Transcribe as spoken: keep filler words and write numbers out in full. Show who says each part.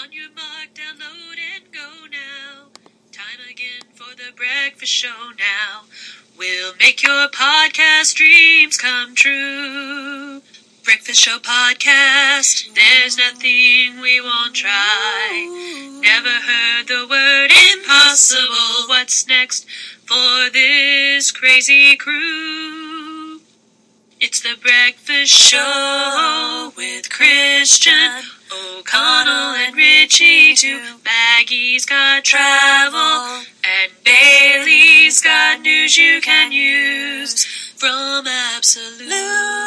Speaker 1: On your mark, download and go now. Time again for the breakfast show now. We'll make your podcast dreams come true. Breakfast Show Podcast. There's nothing we won't try. Never heard the word impossible. What's next for this crazy crew? It's the Breakfast Show with Christian, O'Connell, and Richie too. Maggie's got travel, and Bailey's got news you can use from Absolute.